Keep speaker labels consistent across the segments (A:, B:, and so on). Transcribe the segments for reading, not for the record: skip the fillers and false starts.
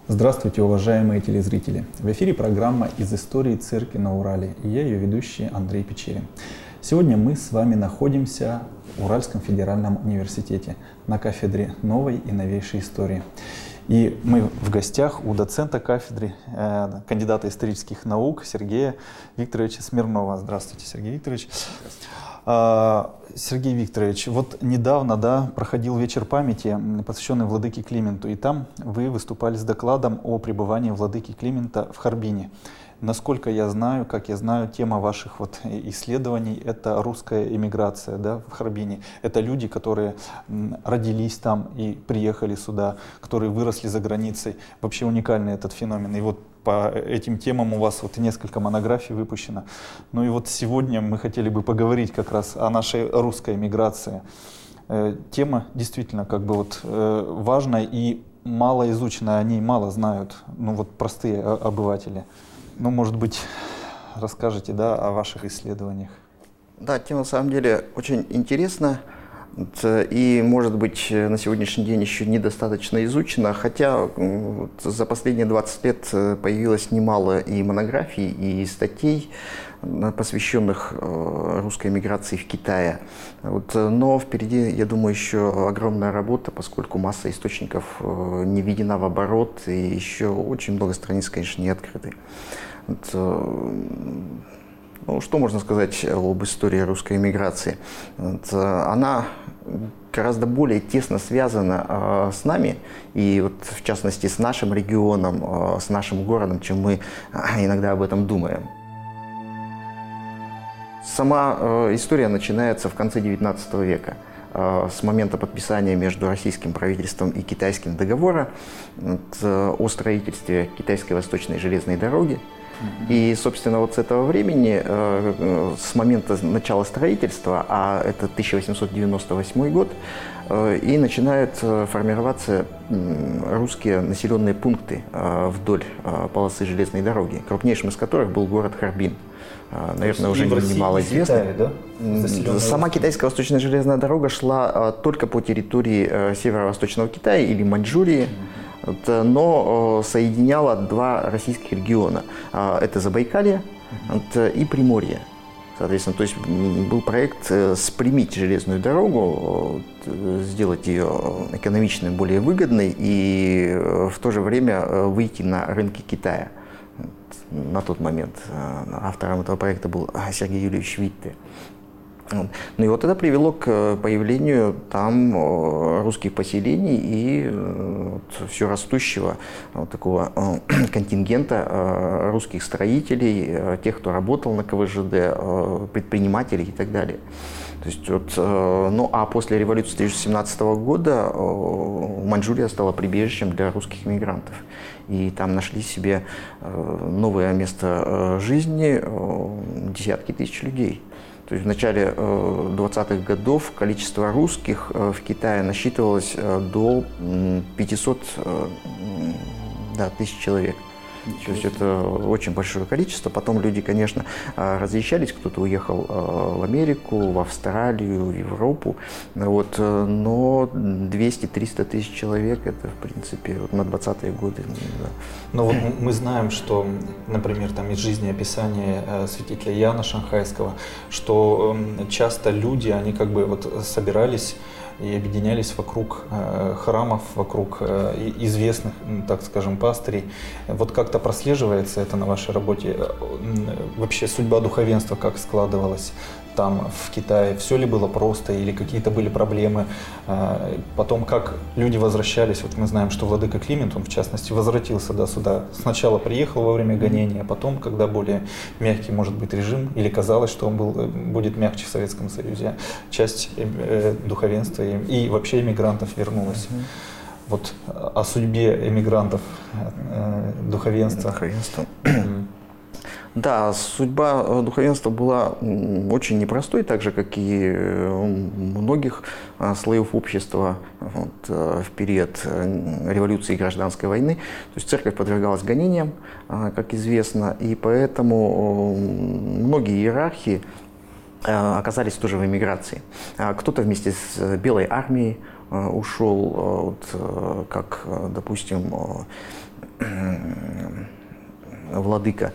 A: Здравствуйте, уважаемые телезрители! В эфире программа «Из истории церкви на Урале» и я, ее ведущий Андрей Печерин. Сегодня мы с вами находимся в Уральском федеральном университете на кафедре новой и новейшей истории. И мы в гостях у доцента кафедры, кандидата исторических наук Сергея Викторовича Смирнова. Здравствуйте, Сергей Викторович. Сергей Викторович, вот недавно проходил вечер памяти, посвященный владыке Клименту, и там вы выступали с докладом о пребывании владыки Климента в Харбине. Насколько я знаю, как я знаю, тема ваших исследований – это русская эмиграция в Харбине. Это люди, которые родились там и приехали сюда, которые выросли за границей. Вообще уникальный этот феномен. И вот по этим темам у вас несколько монографий выпущено. Ну и вот сегодня мы хотели бы поговорить как раз о нашей русской эмиграции. Тема действительно важная и мало изученная, о ней мало знают простые обыватели. Может быть, расскажете о ваших исследованиях?
B: Да, тема на самом деле очень интересна и, может быть, на сегодняшний день еще недостаточно изучена, хотя за последние 20 лет появилось немало и монографий, и статей, посвященных русской эмиграции в Китае. Но впереди, я думаю, еще огромная работа, поскольку масса источников не введена в оборот, и еще очень много страниц, конечно, не открыты. Что можно сказать об истории русской эмиграции? Она гораздо более тесно связана с нами, и в частности с нашим регионом, с нашим городом, чем мы иногда об этом думаем. Сама история начинается в конце XIX века, с момента подписания между российским правительством и китайским договора о строительстве Китайской Восточной железной дороги. И, собственно, с этого времени, с момента начала строительства, а это 1898 год, и начинают формироваться русские населенные пункты вдоль полосы железной дороги, крупнейшим из которых был город Харбин. Наверное, уже немало известно. Сама Китайская Восточная железная дорога шла только по территории северо-восточного Китая или Маньчжурии, но соединяла два российских региона. Это Забайкалье и Приморье. Соответственно, то есть был проект спрямить железную дорогу, сделать ее экономичной, более выгодной и в то же время выйти на рынки Китая. На тот момент автором этого проекта был Сергей Юрьевич Витте. Ну и это привело к появлению там русских поселений и все растущего такого контингента русских строителей, тех, кто работал на КВЖД, предпринимателей и так далее. То есть, а после революции 1917 года Маньчжурия стала прибежищем для русских эмигрантов. И там нашли себе новое место жизни десятки тысяч людей. То есть в начале 20-х годов количество русских в Китае насчитывалось до 500 тысяч человек. То есть это очень большое количество. Потом люди, конечно, разъезжались, кто-то уехал в Америку, в Австралию, в Европу. Но 200-300 тысяч человек – это, в принципе, на 20-е годы. Да.
A: Но мы знаем, что, например, из жизнеописания святителя Иоанна Шанхайского, что часто люди, они собирались и объединялись вокруг храмов, вокруг известных, так скажем, пастырей. Как-то прослеживается это на вашей работе? Вообще судьба духовенства как складывалась там, в Китае? Все ли было просто или какие-то были проблемы? Потом, как люди возвращались? Мы знаем, что владыка Климент, он в частности возвратился сюда. Сначала приехал во время гонения, а потом, когда более мягкий может быть режим, или казалось, что он будет мягче в Советском Союзе, часть духовенства и вообще эмигрантов вернулась. О судьбе эмигрантов, духовенства.
B: Да, судьба духовенства была очень непростой, так же, как и многих слоев общества в период революции и гражданской войны. То есть церковь подвергалась гонениям, как известно, и поэтому многие иерархи оказались тоже в эмиграции. Кто-то вместе с Белой армией ушел, как, допустим, владыка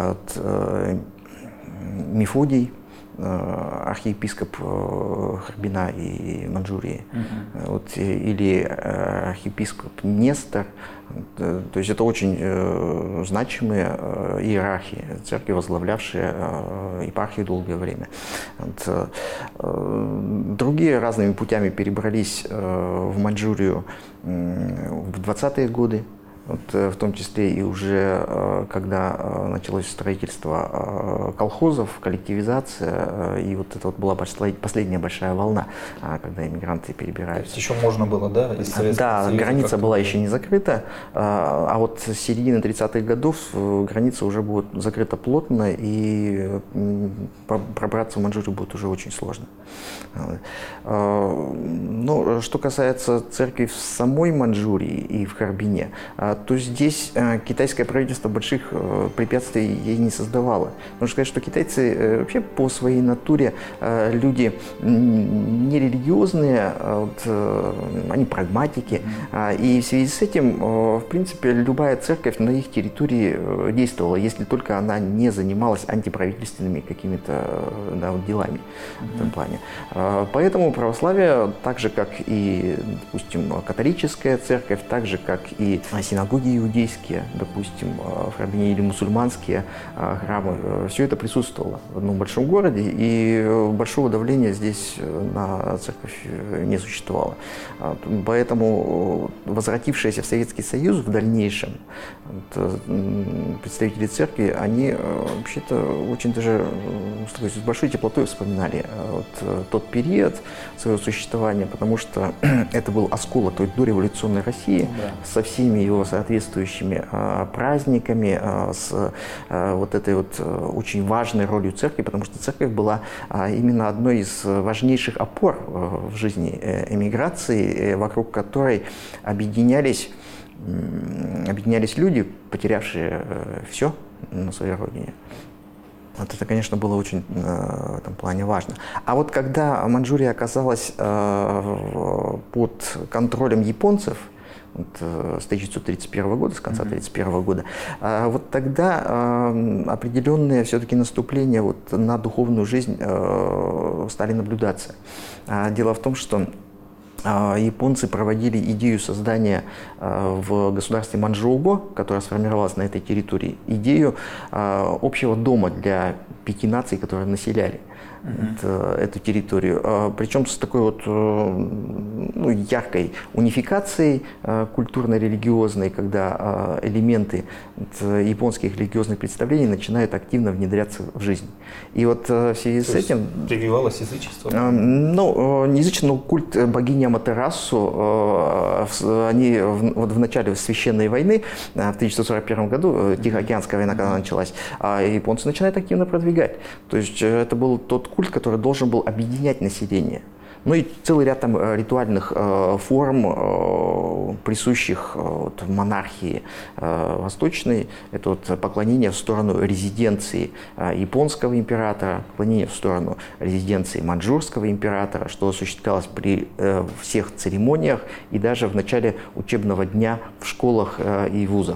B: Мефодий, архиепископ Харбина и Маньчжурии, вот, или архиепископ Нестор. То есть это очень значимые иерархи, церкви, возглавлявшие епархию долгое время. Вот, другие разными путями перебрались в Маньчжурию в 20-е годы. Вот, в том числе и уже когда началось строительство колхозов, коллективизация, и вот это вот была последняя большая волна, когда иммигранты перебираются.
A: То есть еще можно было, да? Из Советского Союза,
B: граница была еще не закрыта, а вот с середины 30-х годов граница уже будет закрыта плотно, и пробраться в Маньчжурию будет уже очень сложно. Но что касается церкви в самой Маньчжурии и в Харбине, то здесь китайское правительство больших препятствий ей не создавало. Нужно сказать, что китайцы вообще по своей натуре люди не религиозные, они прагматики. И в связи с этим, в принципе, любая церковь на их территории действовала, если только она не занималась антиправительственными какими-то делами в этом плане. Поэтому православие, так же как и, допустим, католическая церковь, так же как и синагоги иудейские, допустим, в Харбине, или мусульманские храмы, все это присутствовало в одном большом городе, и большого давления здесь на церковь не существовало. Поэтому возвратившиеся в Советский Союз в дальнейшем представители церкви, они вообще-то очень даже с большой теплотой вспоминали тот период своего существования, потому что это был осколок той дореволюционной России, со всеми его соответствующими праздниками, с вот этой вот очень важной ролью церкви, потому что церковь была именно одной из важнейших опор в жизни эмиграции, вокруг которой объединялись люди, потерявшие все на своей родине. Вот это, конечно, было очень в этом плане важно. А вот когда Маньчжурия оказалась под контролем японцев, с 1931 года, с конца 1931 года, вот тогда определенные все-таки наступления на духовную жизнь стали наблюдаться. Дело в том, что японцы проводили идею создания в государстве Маньчжоуго, которое сформировалось на этой территории, идею общего дома для 5 наций, которые населяли эту территорию. Причем с такой вот яркой унификацией культурно-религиозной, когда элементы японских религиозных представлений начинают активно внедряться в жизнь. И вот в связи с этим...
A: Прививалось язычество?
B: Не язычество, но культ богини Аматерасу. Они в начале Священной войны, в 1941 году, Тихоокеанская война, когда началась, японцы начинают активно продвигать. То есть это был тот культ, который должен был объединять население. Ну и целый ряд там ритуальных форм, присущих монархии восточной. Это поклонение в сторону резиденции японского императора, поклонение в сторону резиденции маньчжурского императора, что осуществлялось при всех церемониях и даже в начале учебного дня в школах и вузах.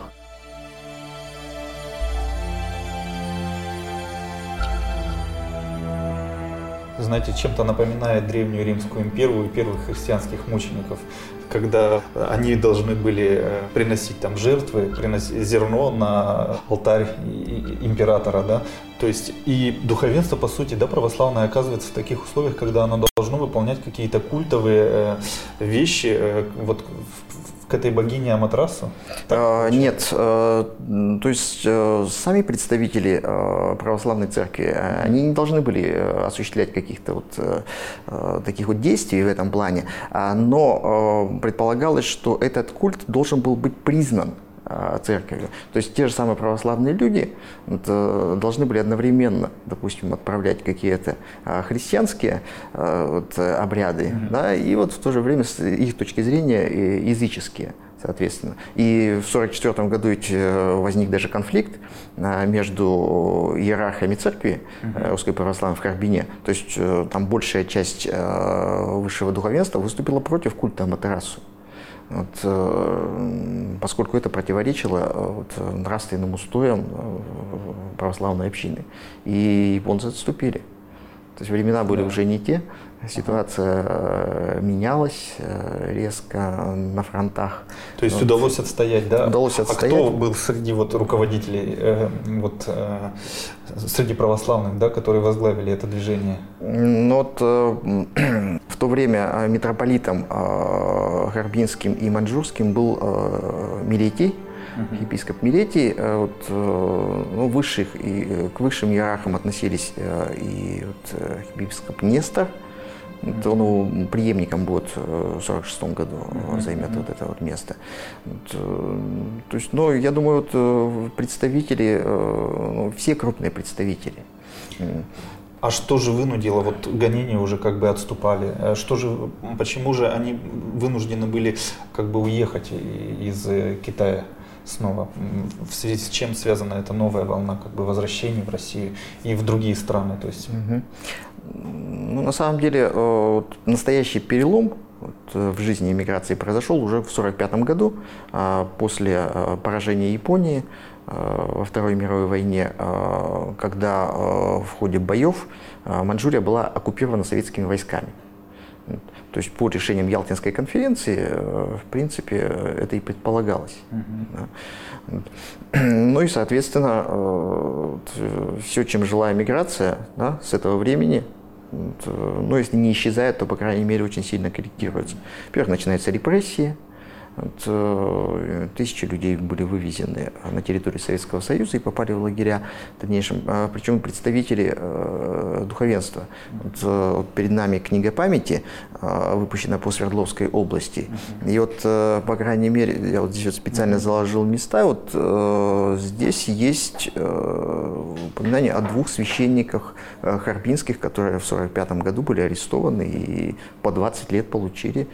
A: Знаете, чем-то напоминает Древнюю Римскую империю и первых христианских мучеников, когда они должны были приносить там жертвы, приносить зерно на алтарь императора, да. То есть и духовенство, по сути, да, православное оказывается в таких условиях, когда оно должно выполнять какие-то культовые вещи, вот к этой богине Аматерасу?
B: Нет. То есть сами представители православной церкви, они не должны были осуществлять каких-то таких действий в этом плане, но предполагалось, что этот культ должен был быть признан церковью. То есть те же самые православные люди должны были одновременно, допустим, отправлять какие-то христианские обряды, да, и в то же время с их точки зрения языческие, соответственно. И в 1944 году ведь возник даже конфликт между иерархами церкви Русской Православной в Харбине. То есть там большая часть высшего духовенства выступила против культа Аматерасу. поскольку это противоречило нравственным устоям православной общины. И японцы отступили. То есть времена были уже не те, ситуация менялась резко на фронтах.
A: То есть удалось отстоять, да?
B: Удалось отстоять.
A: А кто был среди руководителей, среди православных, да, которые возглавили это движение?
B: В то время митрополитом Харбинским и Маньчжурским был Милетий, епископ Милетий. К высшим иерархам относились и епископ Нестор. Он преемником будет в 1946 году займет это место. То есть, я думаю, представители, все крупные представители.
A: А что же вынудило, гонения уже отступали, почему же они вынуждены были уехать из Китая снова? В связи с чем связана эта новая волна возвращений в Россию и в другие страны? То есть...
B: На самом деле, настоящий перелом в жизни эмиграции произошел уже в 1945 году, после поражения Японии во Второй мировой войне, когда в ходе боев Маньчжурия была оккупирована советскими войсками. То есть по решениям Ялтинской конференции, в принципе, это и предполагалось. И, соответственно, все, чем жила эмиграция, с этого времени, если не исчезает, то, по крайней мере, очень сильно корректируется. Во-первых, начинаются репрессии. Тысячи людей были вывезены на территорию Советского Союза и попали в лагеря в дальнейшем. Причем представители духовенства. Перед нами книга памяти, выпущена по Свердловской области. И по крайней мере, я здесь специально заложил места. Здесь есть упоминание о 2 священниках харбинских, которые в 1945 году были арестованы и по 20 лет получили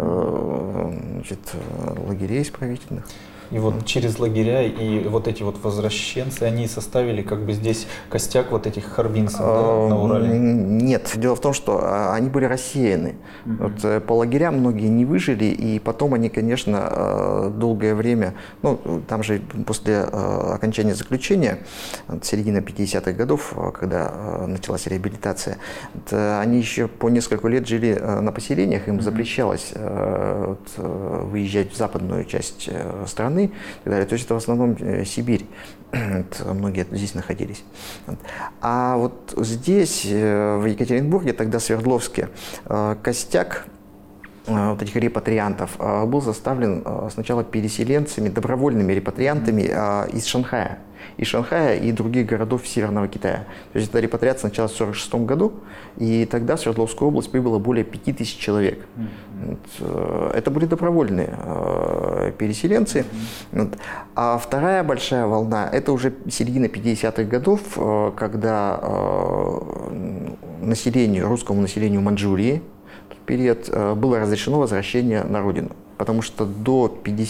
B: лагерей исправительных.
A: И через лагеря и эти возвращенцы, они составили здесь костяк этих харбинцев на Урале?
B: Нет. Дело в том, что они были рассеяны. По лагерям многие не выжили, и потом они, конечно, долгое время, там же после окончания заключения, середина 50-х годов, когда началась реабилитация, они еще по несколько лет жили на поселениях, им запрещалось выезжать в западную часть страны. И так далее. То есть это в основном Сибирь. Многие здесь находились. А здесь, в Екатеринбурге, тогда Свердловске, костяк этих репатриантов был составлен сначала переселенцами, добровольными репатриантами из Шанхая. Из Шанхая и других городов Северного Китая. То есть эта репатриация началась в 1946 году, и тогда в Свердловскую область прибыло более 5000 человек. Это были добровольные переселенцы. А вторая большая волна – это уже середина 50-х годов, когда русскому населению Маньчжурии в период было разрешено возвращение на родину. Потому что до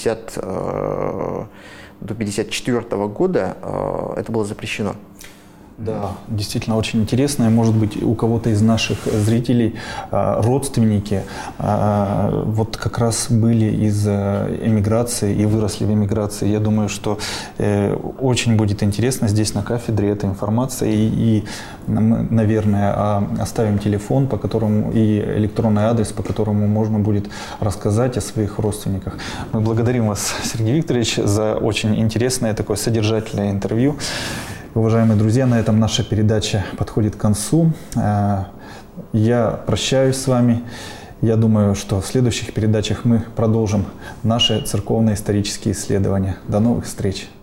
B: 1954 года это было запрещено.
A: Да, действительно очень интересно. И, может быть, у кого-то из наших зрителей родственники как раз были из эмиграции и выросли в эмиграции. Я думаю, что очень будет интересно здесь на кафедре эта информация. И мы, наверное, оставим телефон, по которому и электронный адрес, по которому можно будет рассказать о своих родственниках. Мы благодарим вас, Сергей Викторович, за очень интересное такое содержательное интервью. Уважаемые друзья, на этом наша передача подходит к концу. Я прощаюсь с вами. Я думаю, что в следующих передачах мы продолжим наши церковно-исторические исследования. До новых встреч!